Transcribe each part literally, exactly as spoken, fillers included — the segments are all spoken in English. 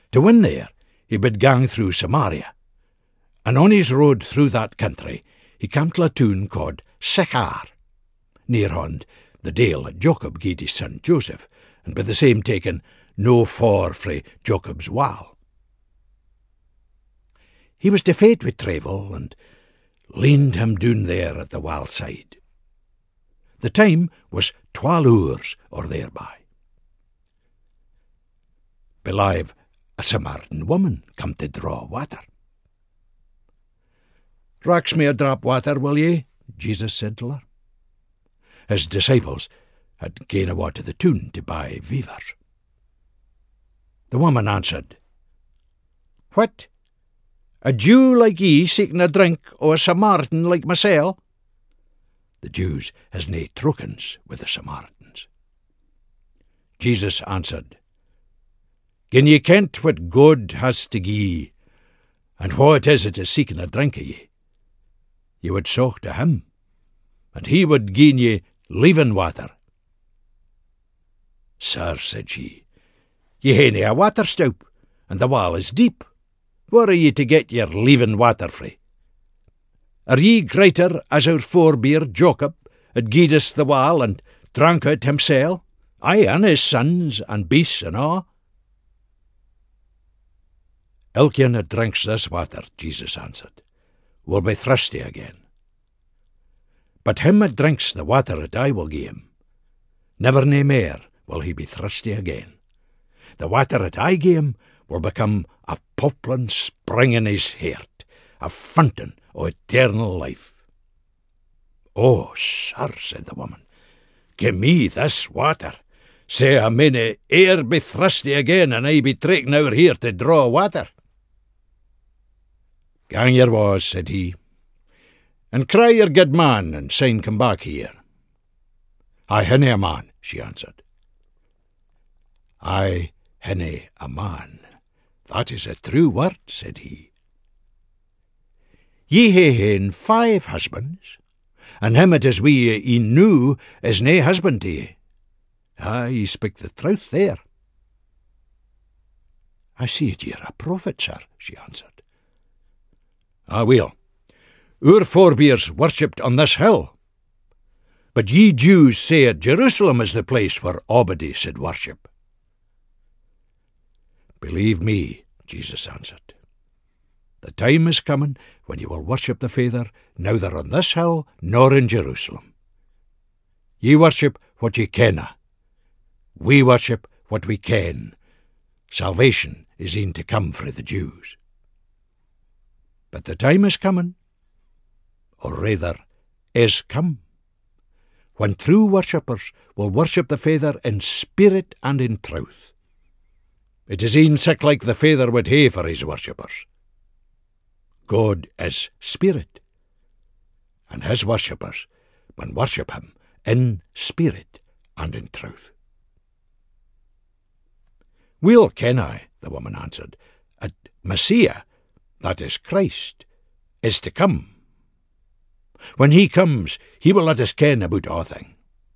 To win there, he bid gang through Samaria, and on his road through that country, he came to a town called Sychar, near hond the dale that Jacob gave his son Joseph, and by the same taken no far frae Jacob's well. He was defeat with travel, and leaned him down there at the well side. The time was twelve hours or thereby. Believe a Samaritan woman come to draw water. "Rocks me a drop water, will ye?" Jesus said to her. His disciples had gone awa to the town to buy weavers. The woman answered, "What? A Jew like ye seeking a drink o' a Samaritan like mysel?" The Jews has nae trokens with the Samaritans. Jesus answered, "Gin ye kent what God has to gie, and what is it is seeking a drink o' ye, ye would soch to him, and he would gie ye living water." "Sir," said she, "ye hae nae a water stoup, and the well is deep. Where are ye to get your living water frae? Are ye greater as our forebear Jacob, that gied us the well and drank it himsel, aye, and his sons and beasts and a'?" "Elkien that drinks this water," Jesus answered, "will be thirsty again. But him that drinks the water that I will gie him, never nae mair will he be thirsty again. The water that I gie him will become a poplin spring in his heart, a fountain o' eternal life." "Oh, sir," said the woman, "gie me this water, say I may nae e'er be thirsty again, and I be taken over here to draw water." "Gang your wa's," said he, "and cry your good man, and syne come back here." "I hae nae a man," she answered. "I hae nae a man. That is a true word," said he. "Ye hae haen five husbands, and him that is wi' ye e'en noo is nae husband to ye. Ah, ye speak the truth there." "I see that ye are a prophet, sir," she answered. "Ah, weel, our forebears worshipped on this hill, but ye Jews say that Jerusalem is the place where Obadi should worship." "Believe me," Jesus answered, "the time is coming when ye will worship the Father neither on this hill nor in Jerusalem. Ye worship what ye kenna. We worship what we ken. Salvation is e'en to come frae the Jews. But the time is coming, or rather is come, when true worshippers will worship the Father in spirit and in truth. It is e'en sic like the Father would hae for his worshippers. God is spirit, and his worshippers mun worship him in spirit and in truth." "Weel ken I," the woman answered, "at Messiah, that is Christ, is to come. When he comes, he will let us ken about a' thing."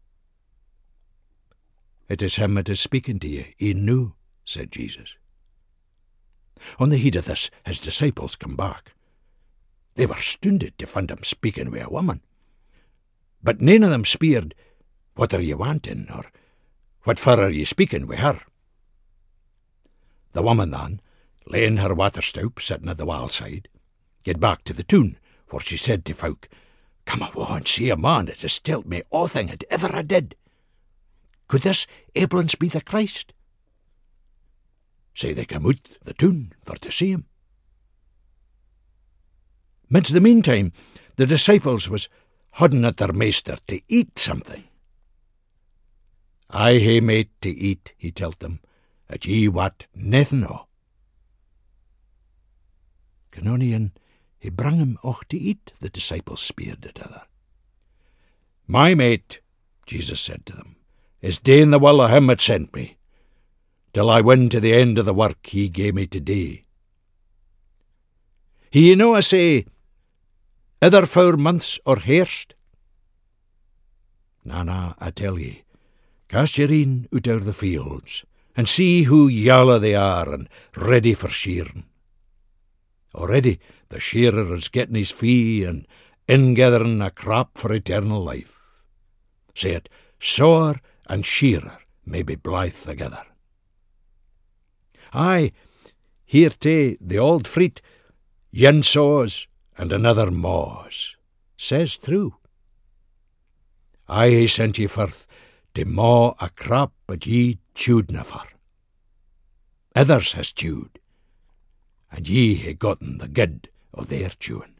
"It is him that is speaking to ye e'en noo," said Jesus. On the heed of this, his disciples come back. They were stunded to find him speaking wi' a woman. But none of them speered, "What are ye wanting?" or "What for are ye speaking wi' her?" The woman then, laying her water stoup sitting at the well side, get back to the town, where she said to folk, "Come awa and see a man that has telled me a' thing that ever I did. Could this aiblins be the Christ?" So they came out the town for to see him. Midst the meantime, the disciples was hudding at their meester to eat something. "I hae made to eat," he told them, "that ye wat naething o." Canonian, he brung him och to eat, the disciples speered at other. "My mate," Jesus said to them, "is doing the will of him that sent me, till I win to the end of the work he gave me to do. He ye know I say, either four months or hairst? Na, na, I tell ye, cast your een out over the fields, and see who yalla they are and ready for shearing. Already the shearer is getting his fee and ingathering a crop for eternal life. Say it, sower and shearer may be blithe together. Aye, here too the old freet, yen sows and another maws, says true. I hae sent ye forth to maw a crop that ye chewedna for. Others has chewed, and ye hae gotten the good o' their chewing.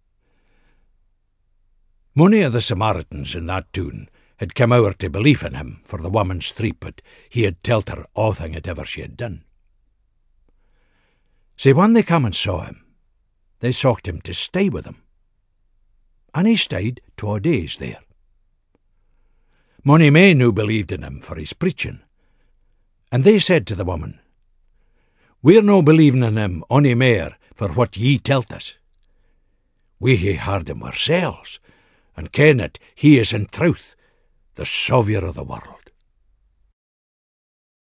Mony of the Samaritans in that town had come over to believe in him for the woman's threep that he had telled her awthing that ever she had done. So when they come and saw him, they sought him to stay with them, and he stayed twa days there. Mony men who believed in him for his preaching, and they said to the woman, We're no believing in him ony mair for what ye tell't us. We hae heard him ourselves, and ken that he is in truth the Saviour of the world.